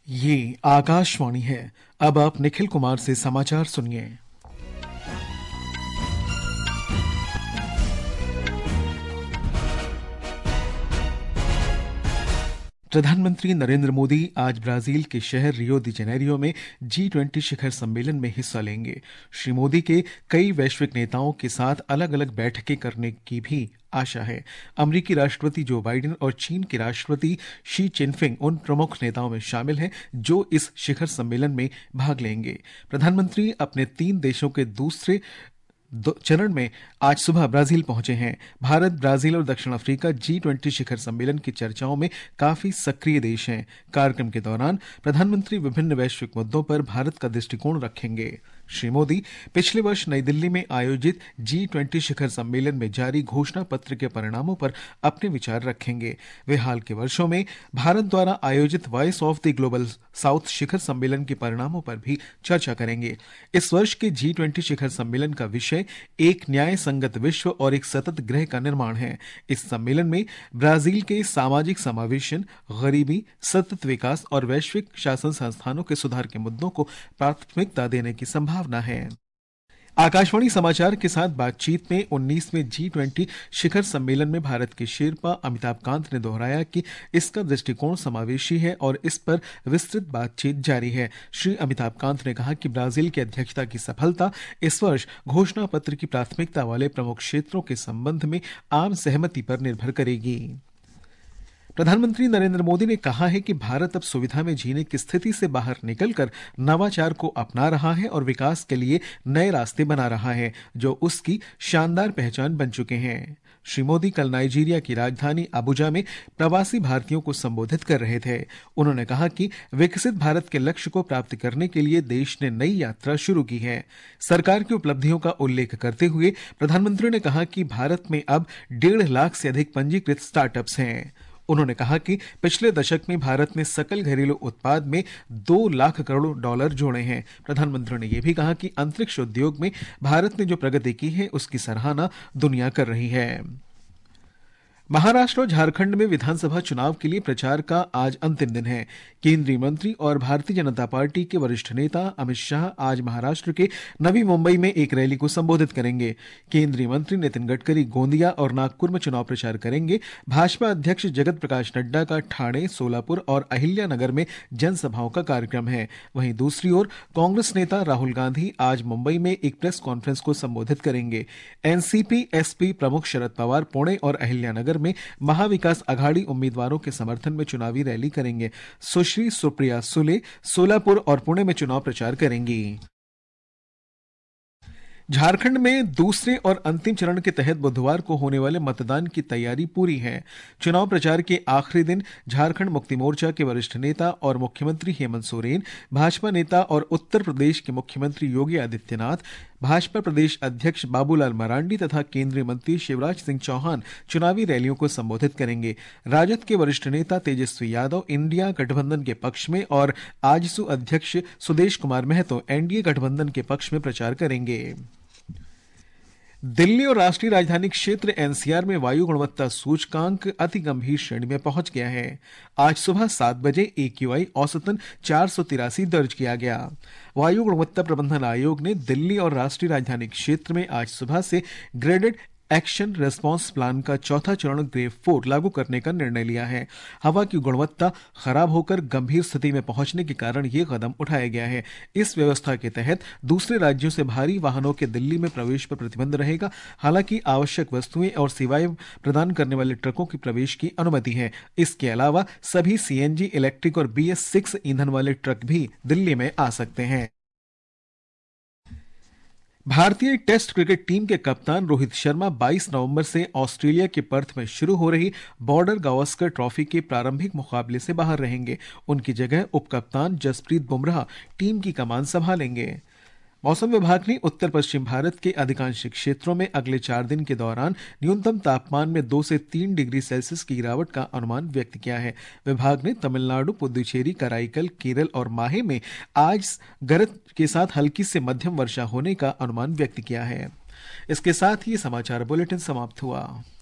ये आकाशवाणी है। अब आप निखिल कुमार से समाचार सुनिए। प्रधानमंत्री नरेंद्र मोदी आज ब्राजील के शहर रियो दी जेनेरियो में G20 शिखर सम्मेलन में हिस्सा लेंगे। श्री मोदी के कई वैश्विक नेताओं के साथ अलग अलग बैठकें करने की भी आशा है। अमेरिकी राष्ट्रपति जो बाइडेन और चीन के राष्ट्रपति शी चिनफिंग उन प्रमुख नेताओं में शामिल हैं जो इस शिखर सम्मेलन में भाग लेंगे। प्रधानमंत्री अपने 3 देशों के दूसरे चरण में आज सुबह ब्राजील पहुंचे हैं। भारत, ब्राजील और दक्षिण अफ्रीका G20 शिखर सम्मेलन की चर्चाओं में काफी सक्रिय देश हैं। कार्यक्रम के दौरान प्रधानमंत्री विभिन्न वैश्विक मुद्दों पर भारत का दृष्टिकोण रखेंगे। श्री मोदी पिछले वर्ष नई दिल्ली में आयोजित G20 शिखर सम्मेलन में जारी घोषणा पत्र के परिणामों पर अपने विचार रखेंगे। वे हाल के वर्षों में भारत द्वारा आयोजित voice of the global south शिखर सम्मेलन के परिणामों पर भी चर्चा करेंगे। इस वर्ष के G20 शिखर सम्मेलन का विषय एक न्याय संगत विश्व और एक सतत ग्रह का निर्माण है। इस सम्मेलन में ब्राजील के सामाजिक समावेशन, गरीबी, सतत विकास और वैश्विक शासन संस्थानों के सुधार के मुद्दों को प्राथमिकता देने की संभावना है। आकाशवाणी समाचार के साथ बातचीत में 19वें G20 शिखर सम्मेलन में भारत के शेरपा अमिताभ कांत ने दोहराया कि इसका दृष्टिकोण समावेशी है और इस पर विस्तृत बातचीत जारी है। श्री अमिताभ कांत ने कहा कि ब्राजील की अध्यक्षता की सफलता इस वर्ष घोषणा पत्र की प्राथमिकता वाले प्रमुख क्षेत्रों के संबंध में आम सहमति पर निर्भर करेगी। प्रधानमंत्री नरेंद्र मोदी ने कहा है कि भारत अब सुविधा में जीने की स्थिति से बाहर निकलकर नवाचार को अपना रहा है और विकास के लिए नए रास्ते बना रहा है जो उसकी शानदार पहचान बन चुके हैं। श्री मोदी कल नाइजीरिया की राजधानी अबुजा में प्रवासी भारतीयों को संबोधित कर रहे थे। उन्होंने कहा कि विकसित भारत के लक्ष्य को प्राप्त करने के लिए देश ने नई यात्रा शुरू की है। सरकार की उपलब्धियों का उल्लेख करते हुए प्रधानमंत्री ने कहा कि भारत में अब 1.5 लाख से अधिक पंजीकृत स्टार्टअप्स हैं। उन्होंने कहा कि पिछले दशक में भारत ने सकल घरेलू उत्पाद में $2 लाख करोड़ जोड़े हैं। प्रधानमंत्री ने यह भी कहा कि अंतरिक्ष उद्योग में भारत ने जो प्रगति की है उसकी सराहना दुनिया कर रही है। महाराष्ट्र और झारखंड में विधानसभा चुनाव के लिए प्रचार का आज अंतिम दिन है। केंद्रीय मंत्री और भारतीय जनता पार्टी के वरिष्ठ नेता अमित शाह आज महाराष्ट्र के नवी मुंबई में एक रैली को संबोधित करेंगे। केंद्रीय मंत्री नितिन गडकरी गोंदिया और नागपुर में चुनाव प्रचार करेंगे। भाजपा अध्यक्ष जगत प्रकाश नड्डा का ठाणे, सोलापुर और अहिल्यानगर में जनसभाओं का कार्यक्रम है। वहीं दूसरी ओर कांग्रेस नेता राहुल गांधी आज मुंबई में एक प्रेस कॉन्फ्रेंस को संबोधित करेंगे। एनसीपी एसपी प्रमुख शरद पवार पुणे और अहिल्यानगर में महाविकास अघाड़ी उम्मीदवारों के समर्थन में चुनावी रैली करेंगे। सुश्री सुप्रिया सुले सोलापुर और पुणे में चुनाव प्रचार करेंगी। झारखंड में दूसरे और अंतिम चरण के तहत बुधवार को होने वाले मतदान की तैयारी पूरी है। चुनाव प्रचार के आखिरी दिन झारखंड मुक्ति मोर्चा के वरिष्ठ नेता और मुख्यमंत्री हेमंत सोरेन, भाजपा नेता और उत्तर प्रदेश के मुख्यमंत्री योगी आदित्यनाथ, भाजपा प्रदेश अध्यक्ष बाबूलाल मरांडी तथा केंद्रीय मंत्री शिवराज सिंह चौहान चुनावी रैलियों को संबोधित करेंगे। राजद के वरिष्ठ नेता तेजस्वी यादव इंडिया गठबंधन के पक्ष में और आजसू अध्यक्ष सुदेश कुमार महतो एनडीए गठबंधन के पक्ष में प्रचार करेंगे। दिल्ली और राष्ट्रीय राजधानी क्षेत्र एनसीआर में वायु गुणवत्ता सूचकांक अति गंभीर श्रेणी में पहुंच गया है। आज सुबह 7 बजे AQI औसतन 483 दर्ज किया गया। वायु गुणवत्ता प्रबंधन आयोग ने दिल्ली और राष्ट्रीय राजधानी क्षेत्र में आज सुबह से ग्रेडेड एक्शन रेस्पॉन्स प्लान का चौथा चरण ग्रेड 4 लागू करने का निर्णय लिया है। हवा की गुणवत्ता खराब होकर गंभीर स्थिति में पहुंचने के कारण यह कदम उठाया गया है। इस व्यवस्था के तहत दूसरे राज्यों से भारी वाहनों के दिल्ली में प्रवेश पर प्रतिबंध रहेगा। हालांकि आवश्यक वस्तुएं और सेवाएं प्रदान करने वाले ट्रकों की प्रवेश की अनुमति है। इसके अलावा सभी CNG, इलेक्ट्रिक और BS6 ईंधन वाले ट्रक भी दिल्ली में आ सकते हैं। भारतीय टेस्ट क्रिकेट टीम के कप्तान रोहित शर्मा 22 नवंबर से ऑस्ट्रेलिया के पर्थ में शुरू हो रही बॉर्डर गावस्कर ट्रॉफी के प्रारंभिक मुकाबले से बाहर रहेंगे। उनकी जगह उपकप्तान जसप्रीत बुमराह टीम की कमान संभालेंगे। मौसम विभाग ने उत्तर पश्चिम भारत के अधिकांश क्षेत्रों में अगले 4 दिन के दौरान न्यूनतम तापमान में 2 से 3 डिग्री सेल्सियस की गिरावट का अनुमान व्यक्त किया है। विभाग ने तमिलनाडु, पुदुचेरी, कराईकल, केरल और माहे में आज गरज के साथ हल्की से मध्यम वर्षा होने का अनुमान व्यक्त किया है। इसके साथ ही समाचार बुलेटिन समाप्त हुआ।